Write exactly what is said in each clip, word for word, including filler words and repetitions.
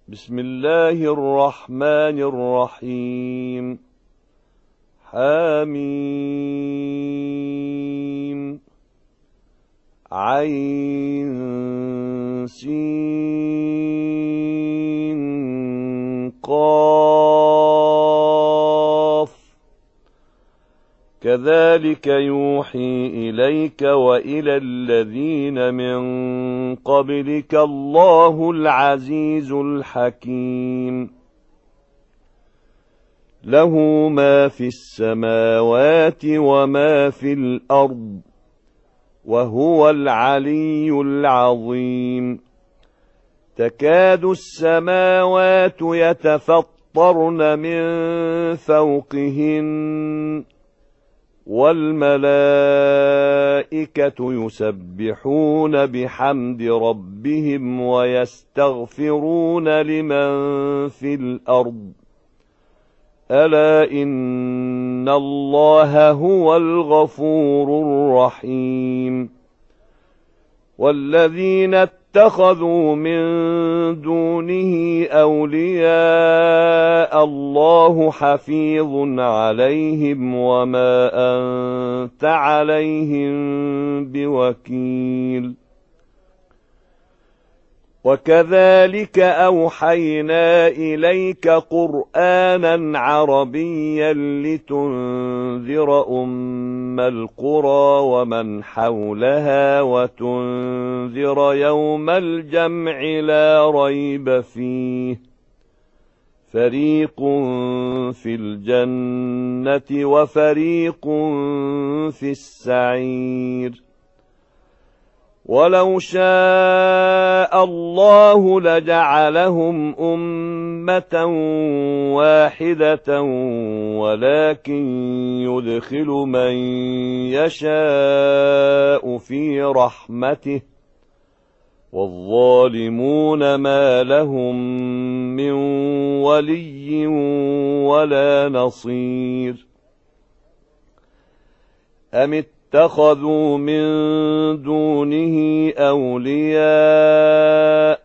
بسم الله الرحمن الرحيم. حميم عين سين قاف. كذلك يوحي إليك وإلى الذين من قبلك الله العزيز الحكيم. له ما في السماوات وما في الأرض وهو العلي العظيم. تكاد السماوات يتفطرن من فوقهن والملائكة يسبحون بحمد ربهم ويستغفرون لمن في الأرض ألا إن الله هو الغفور الرحيم. والذين اتخذوا من دونه أولياء الله حفيظ عليهم وما أنت عليهم بوكيل. وكذلك أوحينا إليك قرآنا عربيا لتنذر أم القرى ومن حولها وتنذر يوم الجمع لا ريب فيه. فريق في الجنة وفريق في السعير. ولو شاء الله لجعلهم أمة واحدة ولكن يدخل من يشاء في رحمته والظالمون ما لهم من ولي ولا نصير. أم اتخذوا من دونه أولياء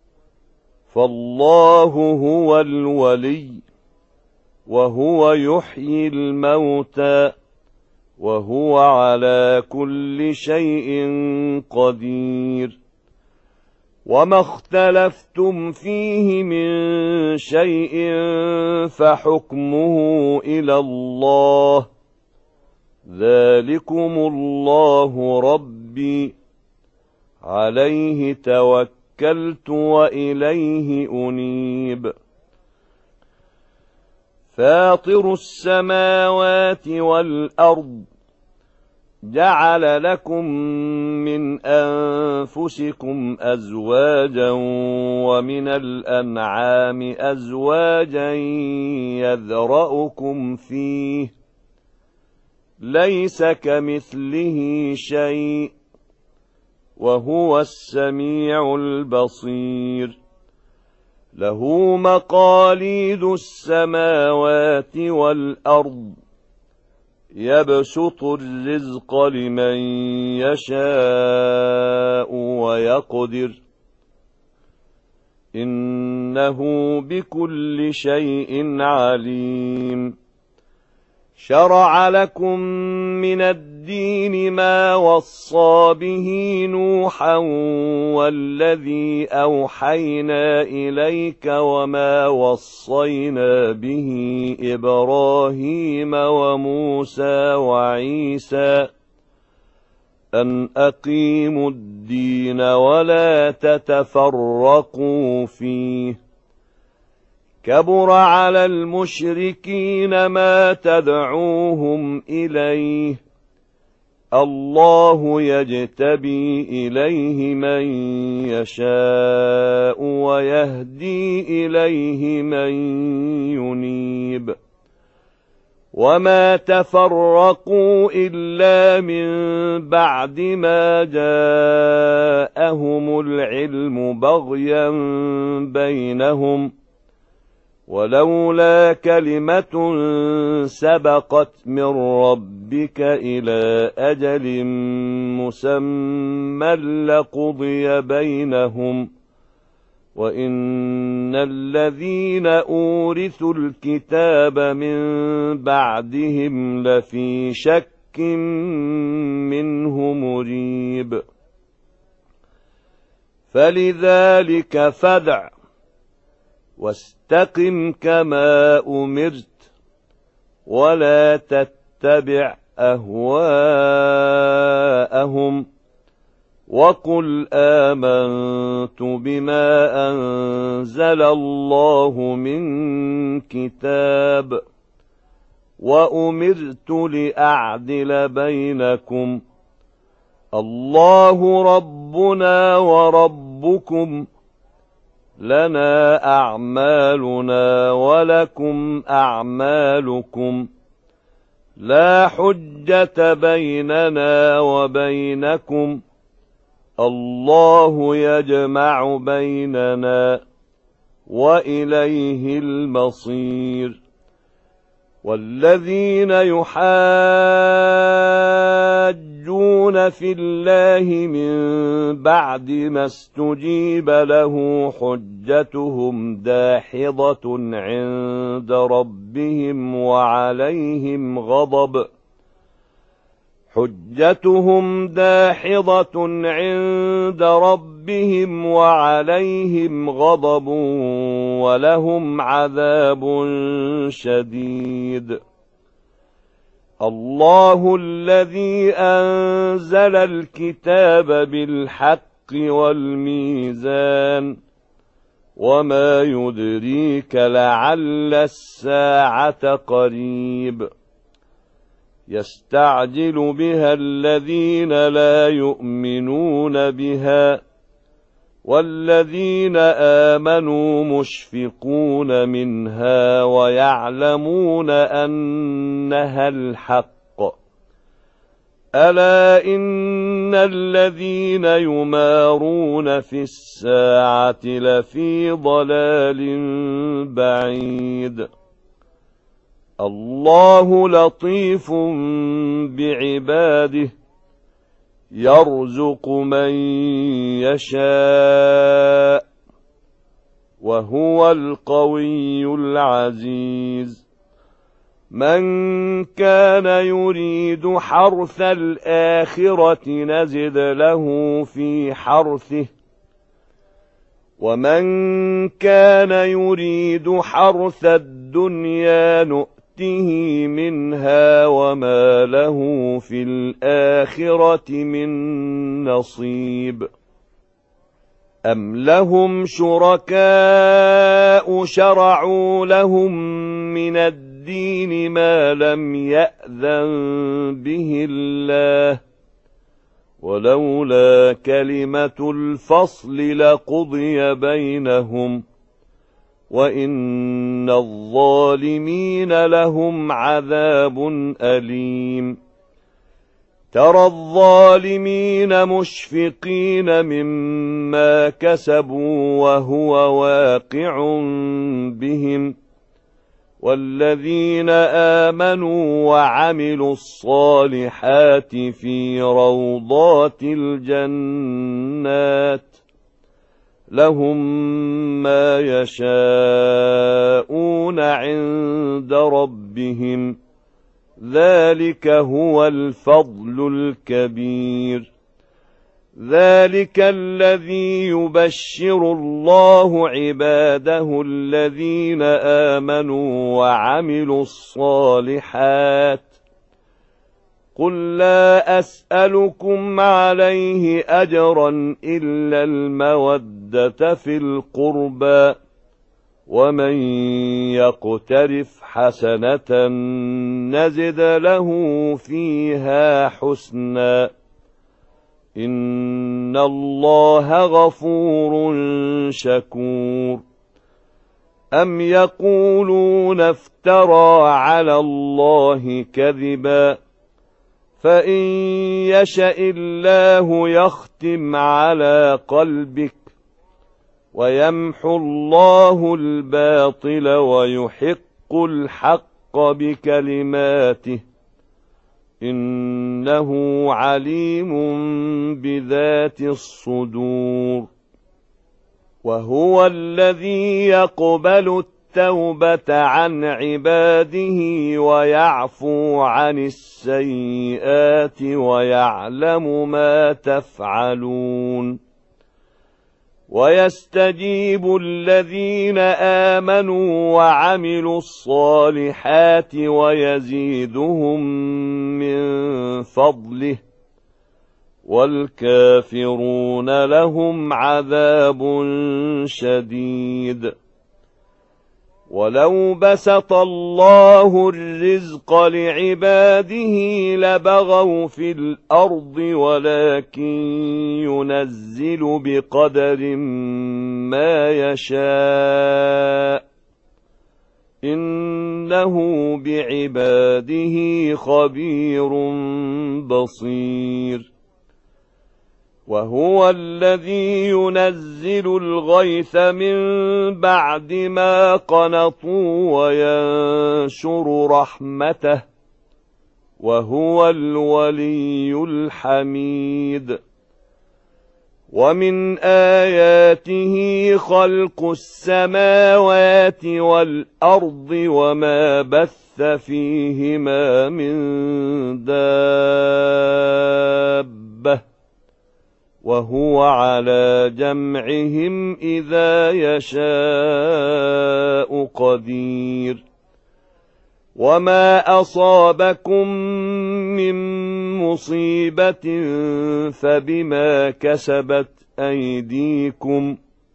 فالله هو الولي وهو يحيي الموتى وهو على كل شيء قدير. وما اختلفتم فيه من شيء فحكمه إلى الله ذلكم الله ربي عليه توكلت وإليه أنيب. فاطر السماوات والأرض جعل لكم من أنفسكم أزواجا ومن الأنعام أزواجا يذرأكم فيه ليس كمثله شيء وهو السميع البصير. له مقاليد السماوات والأرض يبسط الرزق لمن يشاء ويقدر إنه بكل شيء عليم. شرع لكم من الدين ما وصى به نوحا والذي أوحينا إليك وما وصينا به إبراهيم وموسى وعيسى أن أقيموا الدين ولا تتفرقوا فيه. كبر على المشركين ما تدعوهم إليه الله يجتبي إليه من يشاء ويهدي إليه من ينيب. وما تفرقوا إلا من بعد ما جاءهم العلم بغيا بينهم ولولا كلمة سبقت من ربك إلى أجل مسمى لقضي بينهم وإن إن الذين أورثوا الكتاب من بعدهم لفي شك منه مريب. فلذلك فادع واستقم كما أمرت ولا تتبع أهواءهم وقل آمنت بما أنزل الله من كتاب وأمرت لأعدل بينكم الله ربنا وربكم لنا أعمالنا ولكم أعمالكم لا حجة بيننا وبينكم الله يجمع بيننا وإليه المصير. والذين يحاجون في الله من بعد ما استجيب له حجتهم داحضة عند ربهم وعليهم غضب حجتهم داحضة عند ربهم وعليهم غضب ولهم عذاب شديد. الله الذي أنزل الكتاب بالحق والميزان وما يدريك لعل الساعة قريب يستعجل بها الذين لا يؤمنون بها والذين آمنوا مشفقون منها ويعلمون أنها الحق. ألا إن الذين يمارون في الساعة لفي ضلال بعيد. الله لطيف بعباده يرزق من يشاء وهو القوي العزيز. من كان يريد حرث الآخرة نزد له في حرثه ومن كان يريد حرث الدنيا نؤته منها وما له في الآخرة من نصيب. أم لهم شركاء شرعوا لهم من الدين ما لم يأذن به الله ولولا كلمة الفصل لقضي بينهم وإن الظالمين لهم عذاب أليم. ترى الظالمين مشفقين مما كسبوا وهو واقع بهم والذين آمنوا وعملوا الصالحات في روضات الجنات لهم ما يشاءون عند ربهم ذلك هو الفضل الكبير. ذلك الذي يبشر الله عباده الذين آمنوا وعملوا الصالحات قل لا أسألكم عليه أجرا إلا المودة في القربى ومن يقترف حسنة نزد له فيها حسنا إن الله غفور شكور. أم يقولون افترى على الله كذبا فإن يشأ الله يختم على قلبك ويمحو الله الباطل ويحق الحق بكلماته إنه عليم بذات الصدور. وهو الذي يقبل التوبة عن عباده ويعفو عن السيئات ويعلم ما تفعلون ويستجيب الذين آمنوا وعملوا الصالحات ويزيدهم من فضله والكافرون لهم عذاب شديد ولو بسط الله الرزق لعباده لبغوا في الأرض ولكن ينزل بقدر ما يشاء إنه بعباده خبير بصير وهو الذي ينزل الغيث من بعد ما قنطوا وينشر رحمته وهو الولي الحميد ومن آياته خلق السماوات والأرض وما بث فيهما من دابة وهو على جمعهم إذا يشاء قدير وما أصابكم من مصيبة فبما كسبت أيديكم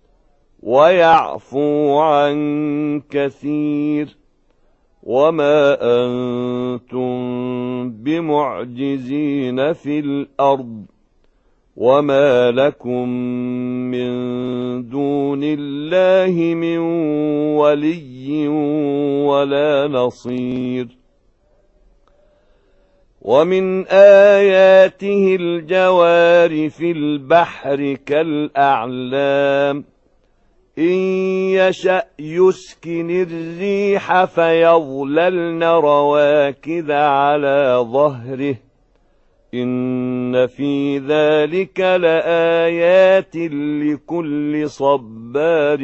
ويعفو عن كثير وما أنتم بمعجزين في الأرض وما لكم من دون الله من ولي ولا نصير ومن آياته الجوار في البحر كالأعلام إن يشأ يسكن الريح فيظللن رواكد على ظهره إن في ذلك لآيات لكل صبار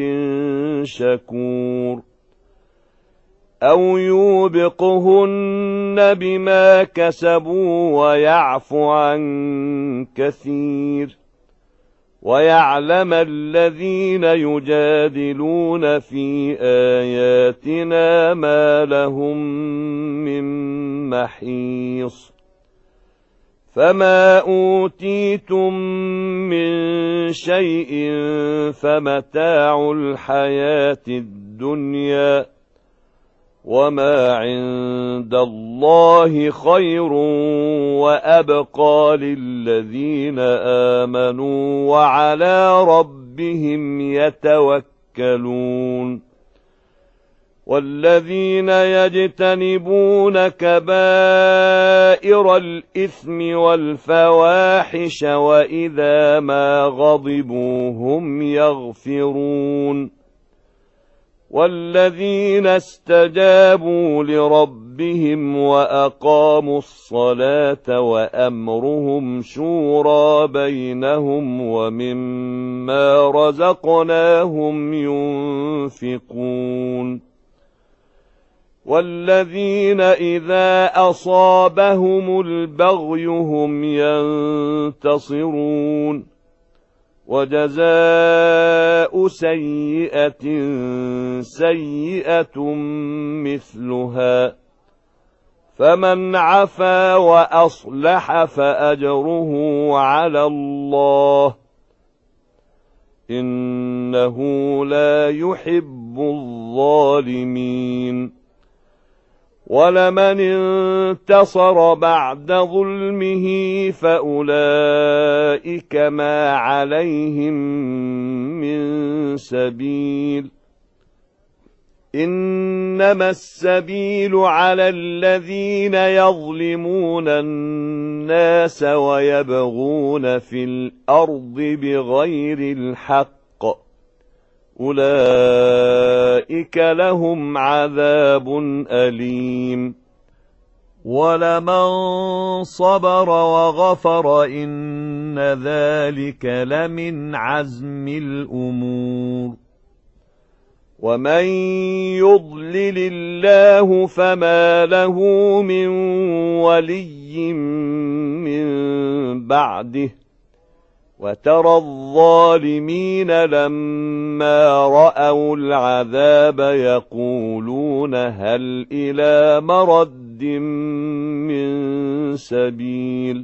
شكور أو يوبقهن بما كسبوا ويعفو عن كثير ويعلم الذين يجادلون في آياتنا ما لهم من محيص فما أوتيتم من شيء فمتاع الحياة الدنيا وما عند الله خير وأبقى للذين آمنوا وعلى ربهم يتوكلون والذين يجتنبون كبائر الإثم والفواحش وإذا ما غضبوا هم يغفرون والذين استجابوا لربهم وأقاموا الصلاة وأمرهم شورى بينهم ومما رزقناهم ينفقون والذين إذا أصابهم البغي هم ينتصرون وجزاء سيئة سيئة مثلها فمن عفا وأصلح فأجره على الله إنه لا يحب الظالمين ولمن انتصر بعد ظلمه فأولئك ما عليهم من سبيل إنما السبيل على الذين يظلمون الناس ويبغون في الأرض بغير الحق أولئك لهم عذاب أليم ولمن صبر وغفر إن ذلك لمن عزم الأمور ومن يضلل الله فما له من ولي من بعده وترى الظالمين لما رأوا العذاب يقولون هل إلى مرد من سبيل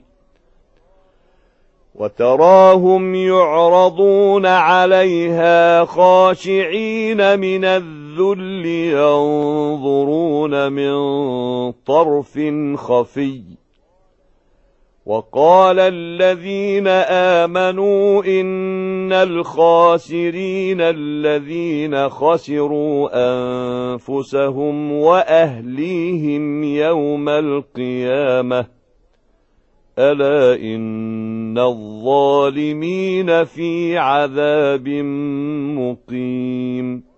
وتراهم يعرضون عليها خاشعين من الذل ينظرون من طرف خفي وقال الذين آمنوا إن الخاسرين الذين خسروا أنفسهم وأهليهم يوم القيامة ألا إن الظالمين في عذاب مقيم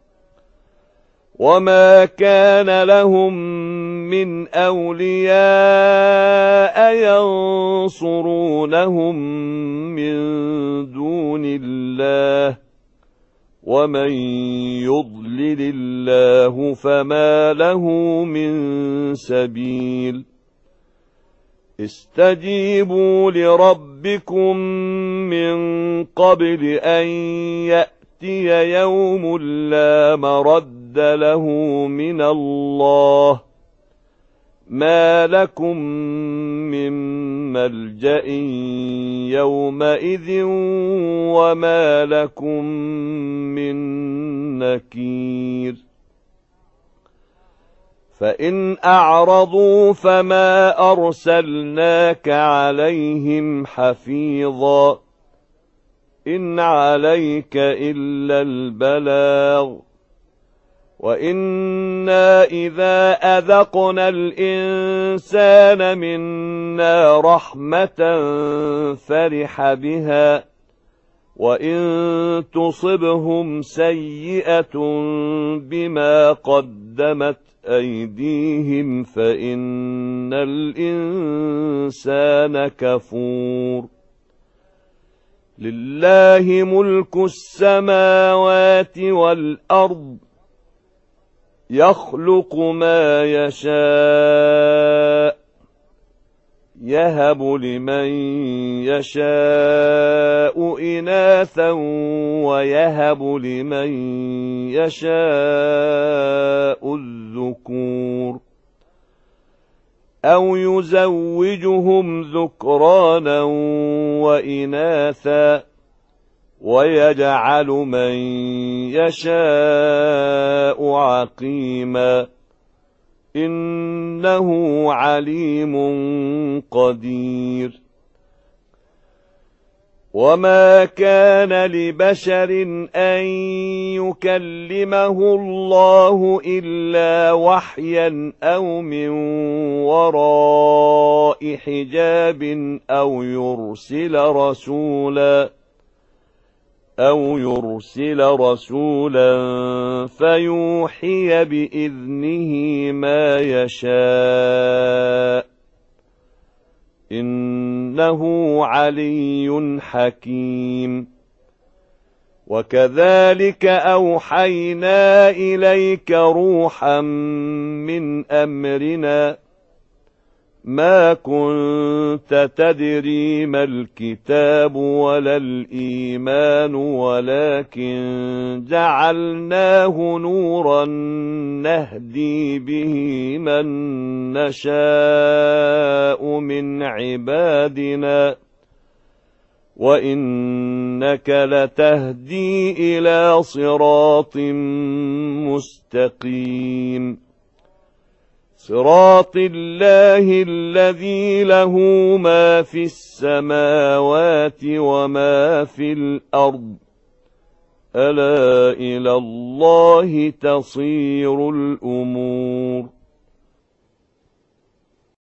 وما كان لهم من أولياء ينصرونهم من دون الله ومن يضلل الله فما له من سبيل استجيبوا لربكم من قبل أن يأتي يوم لا مرد له من الله ما لكم من ملجأ يومئذ وما لكم من نكير فإن أعرضوا فما أرسلناك عليهم حفيظا إن عليك إلا البلاغ وإنا إذا أذقنا الإنسان منا رحمة فرح بها وإن تصبهم سيئة بما قدمت أيديهم فإن الإنسان كفور لله ملك السماوات والأرض يخلق ما يشاء يهب لمن يشاء إناثا ويهب لمن يشاء الذكور أو يزوجهم ذكرانا وإناثا ويجعل من يشاء عقيما إنه عليم قدير وما كان لبشر أن يكلمه الله إلا وحيا أو من وراء حجاب أو يرسل رسولا أو يرسل رسولا فيوحي بإذنه ما يشاء إنه علي حكيم وكذلك أوحينا إليك روحا من أمرنا ما كنت تدري ما الكتاب ولا الإيمان ولكن جعلناه نورا نهدي به من نشاء من عبادنا وإنك لتهدي إلى صراط مستقيم صراط الله الذي له ما في السماوات وما في الأرض ألا إلى الله تصير الأمور